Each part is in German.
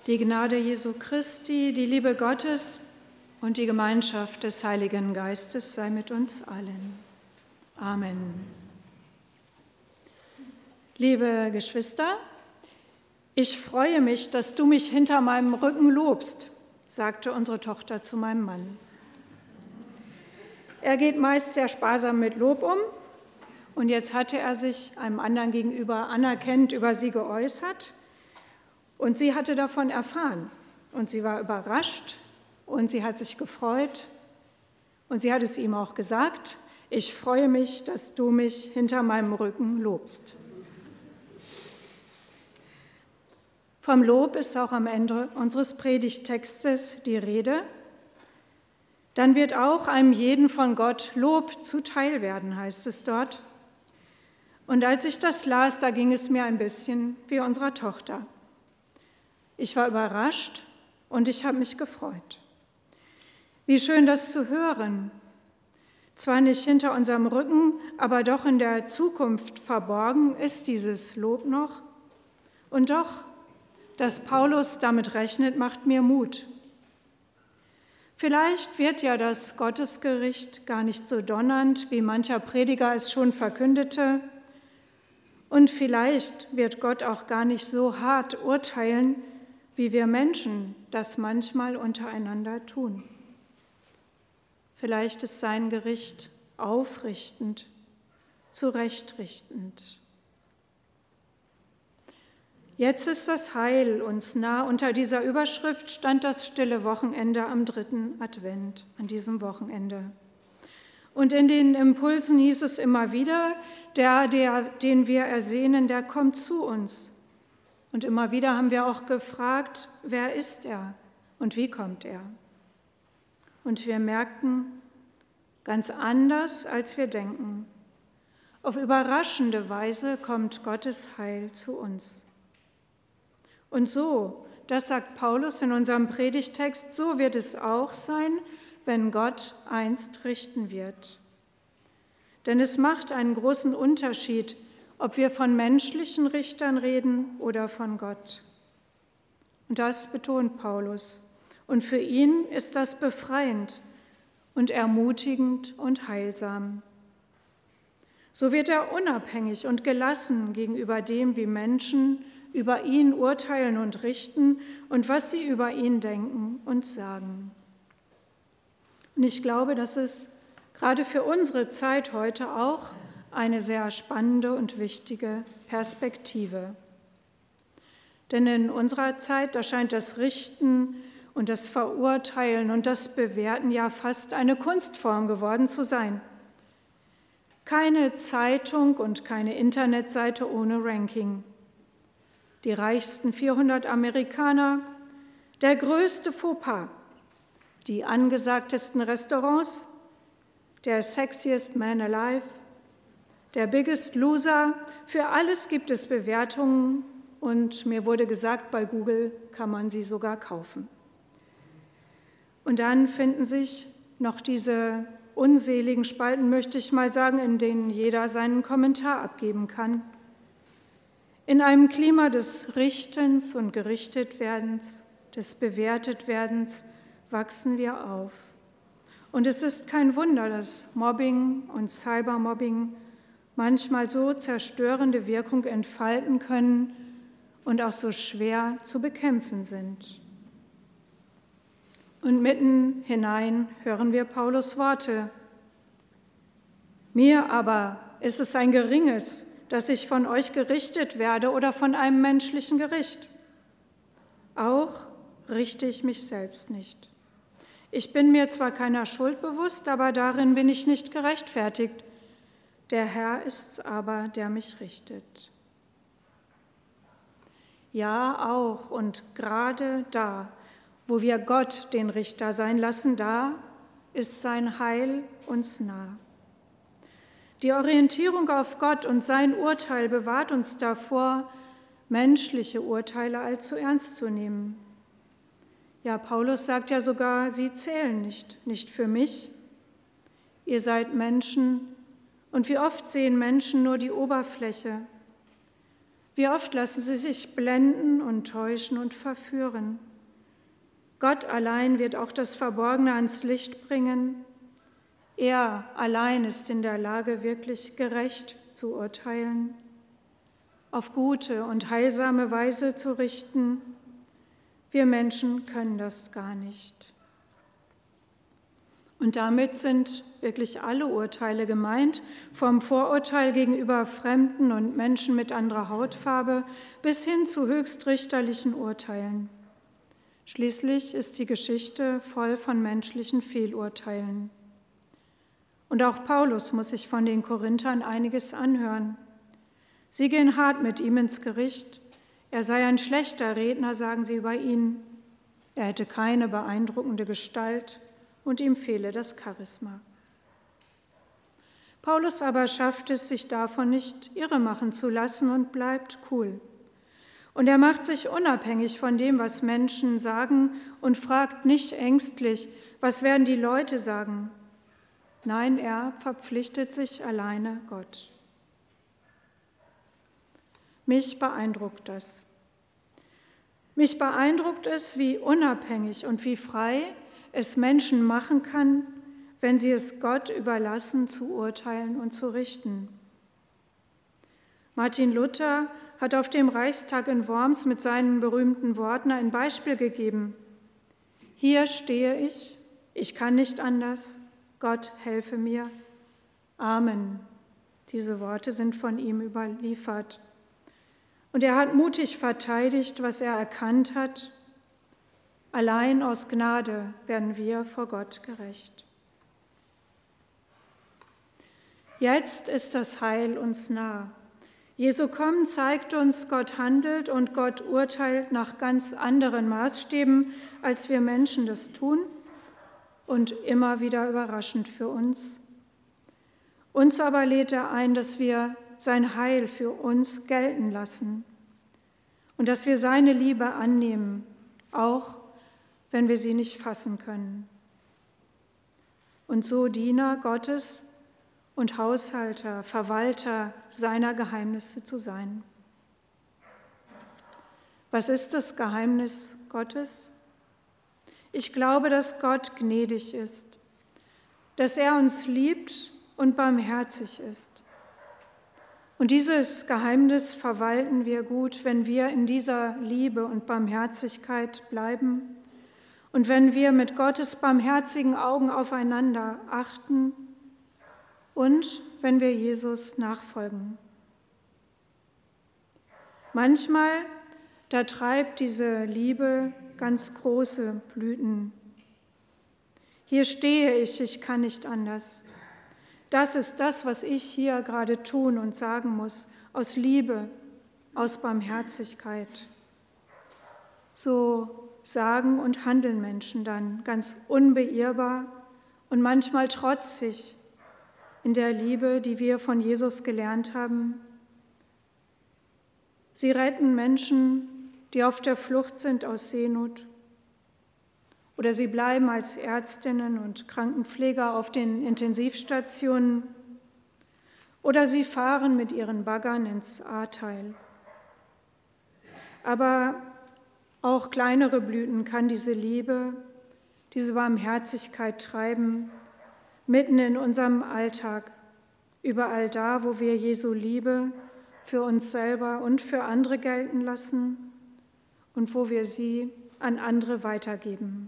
Die Gnade Jesu Christi, die Liebe Gottes und die Gemeinschaft des Heiligen Geistes sei mit uns allen. Amen. Liebe Geschwister, ich freue mich, dass du mich hinter meinem Rücken lobst, sagte unsere Tochter zu meinem Mann. Er geht meist sehr sparsam mit Lob um und jetzt hatte er sich einem anderen gegenüber anerkennend über sie geäußert. Und sie hatte davon erfahren und sie war überrascht und sie hat sich gefreut und sie hat es ihm auch gesagt: Ich freue mich, dass du mich hinter meinem Rücken lobst. Vom Lob ist auch am Ende unseres Predigttextes die Rede. Dann wird auch einem jeden von Gott Lob zuteil werden, heißt es dort. Und als ich das las, da ging es mir ein bisschen wie unserer Tochter. Ich war überrascht und ich habe mich gefreut. Wie schön, das zu hören. Zwar nicht hinter unserem Rücken, aber doch in der Zukunft verborgen ist dieses Lob noch. Und doch, dass Paulus damit rechnet, macht mir Mut. Vielleicht wird ja das Gottesgericht gar nicht so donnernd, wie mancher Prediger es schon verkündete. Und vielleicht wird Gott auch gar nicht so hart urteilen, wie wir Menschen das manchmal untereinander tun. Vielleicht ist sein Gericht aufrichtend, zurechtrichtend. Jetzt ist das Heil uns nah. Unter dieser Überschrift stand das stille Wochenende am 3. Advent, an diesem Wochenende. Und in den Impulsen hieß es immer wieder, den wir ersehnen, der kommt zu uns. Und immer wieder haben wir auch gefragt, wer ist er und wie kommt er? Und wir merkten, ganz anders, als wir denken. Auf überraschende Weise kommt Gottes Heil zu uns. Und so, das sagt Paulus in unserem Predigtext, so wird es auch sein, wenn Gott einst richten wird. Denn es macht einen großen Unterschied, ob wir von menschlichen Richtern reden oder von Gott. Und das betont Paulus. Und für ihn ist das befreiend und ermutigend und heilsam. So wird er unabhängig und gelassen gegenüber dem, wie Menschen über ihn urteilen und richten und was sie über ihn denken und sagen. Und ich glaube, das ist gerade für unsere Zeit heute auch eine sehr spannende und wichtige Perspektive. Denn in unserer Zeit, da scheint das Richten und das Verurteilen und das Bewerten ja fast eine Kunstform geworden zu sein. Keine Zeitung und keine Internetseite ohne Ranking. Die reichsten 400 Amerikaner, der größte Fauxpas, die angesagtesten Restaurants, der sexiest man alive, der biggest loser, für alles gibt es Bewertungen und mir wurde gesagt, bei Google kann man sie sogar kaufen. Und dann finden sich noch diese unseligen Spalten, möchte ich mal sagen, in denen jeder seinen Kommentar abgeben kann. In einem Klima des Richtens und Gerichtetwerdens, des Bewertetwerdens wachsen wir auf. Und es ist kein Wunder, dass Mobbing und Cybermobbing manchmal so zerstörende Wirkung entfalten können und auch so schwer zu bekämpfen sind. Und mitten hinein hören wir Paulus Worte. Mir aber ist es ein geringes, dass ich von euch gerichtet werde oder von einem menschlichen Gericht. Auch richte ich mich selbst nicht. Ich bin mir zwar keiner Schuld bewusst, aber darin bin ich nicht gerechtfertigt. Der Herr ist's aber, der mich richtet. Ja, auch und gerade da, wo wir Gott den Richter sein lassen, da ist sein Heil uns nah. Die Orientierung auf Gott und sein Urteil bewahrt uns davor, menschliche Urteile allzu ernst zu nehmen. Ja, Paulus sagt ja sogar, sie zählen nicht für mich. Ihr seid Menschen und wie oft sehen Menschen nur die Oberfläche. Wie oft lassen sie sich blenden und täuschen und verführen. Gott allein wird auch das Verborgene ans Licht bringen. Er allein ist in der Lage, wirklich gerecht zu urteilen, auf gute und heilsame Weise zu richten. Wir Menschen können das gar nicht. Und damit sind wirklich alle Urteile gemeint, vom Vorurteil gegenüber Fremden und Menschen mit anderer Hautfarbe bis hin zu höchstrichterlichen Urteilen. Schließlich ist die Geschichte voll von menschlichen Fehlurteilen. Und auch Paulus muss sich von den Korinthern einiges anhören. Sie gehen hart mit ihm ins Gericht. Er sei ein schlechter Redner, sagen sie über ihn. Er hätte keine beeindruckende Gestalt und ihm fehle das Charisma. Paulus aber schafft es, sich davon nicht irremachen zu lassen und bleibt cool. Und er macht sich unabhängig von dem, was Menschen sagen und fragt nicht ängstlich, was werden die Leute sagen. Nein, er verpflichtet sich alleine Gott. Mich beeindruckt das. Mich beeindruckt es, wie unabhängig und wie frei es Menschen machen kann, wenn sie es Gott überlassen, zu urteilen und zu richten. Martin Luther hat auf dem Reichstag in Worms mit seinen berühmten Worten ein Beispiel gegeben. Hier stehe ich kann nicht anders, Gott helfe mir. Amen. Diese Worte sind von ihm überliefert. Und er hat mutig verteidigt, was er erkannt hat. Allein aus Gnade werden wir vor Gott gerecht. Jetzt ist das Heil uns nah. Jesu Kommen zeigt uns, Gott handelt und Gott urteilt nach ganz anderen Maßstäben, als wir Menschen das tun und immer wieder überraschend für uns. Uns aber lädt er ein, dass wir sein Heil für uns gelten lassen und dass wir seine Liebe annehmen, auch wenn wir sie nicht fassen können. Und so Diener Gottes und Haushalter, Verwalter seiner Geheimnisse zu sein. Was ist das Geheimnis Gottes? Ich glaube, dass Gott gnädig ist, dass er uns liebt und barmherzig ist. Und dieses Geheimnis verwalten wir gut, wenn wir in dieser Liebe und Barmherzigkeit bleiben und wenn wir mit Gottes barmherzigen Augen aufeinander achten und wenn wir Jesus nachfolgen. Manchmal, da treibt diese Liebe ganz große Blüten. Hier stehe ich kann nicht anders. Das ist das, was ich hier gerade tun und sagen muss, aus Liebe, aus Barmherzigkeit. So sagen und handeln Menschen dann ganz unbeirrbar und manchmal trotzig in der Liebe, die wir von Jesus gelernt haben. Sie retten Menschen, die auf der Flucht sind aus Seenot. Oder sie bleiben als Ärztinnen und Krankenpfleger auf den Intensivstationen. Oder sie fahren mit ihren Baggern ins Ahrtal. Aber auch kleinere Blüten kann diese Liebe, diese Barmherzigkeit treiben, mitten in unserem Alltag, überall da, wo wir Jesu Liebe für uns selber und für andere gelten lassen und wo wir sie an andere weitergeben.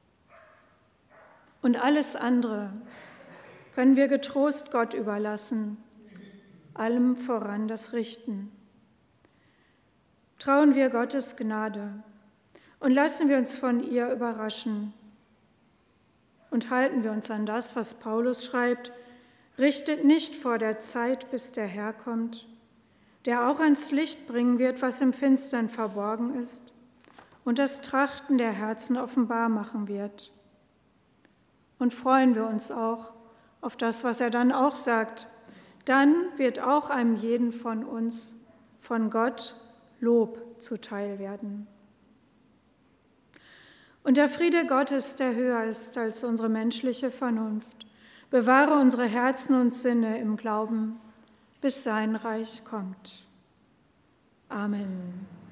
Und alles andere können wir getrost Gott überlassen, allem voran das Richten. Trauen wir Gottes Gnade und lassen wir uns von ihr überraschen. Und halten wir uns an das, was Paulus schreibt, richtet nicht vor der Zeit, bis der Herr kommt, der auch ans Licht bringen wird, was im Finstern verborgen ist und das Trachten der Herzen offenbar machen wird. Und freuen wir uns auch auf das, was er dann auch sagt. Dann wird auch einem jeden von uns von Gott Lob zuteil werden. Und der Friede Gottes, der höher ist als unsere menschliche Vernunft, bewahre unsere Herzen und Sinne im Glauben, bis sein Reich kommt. Amen.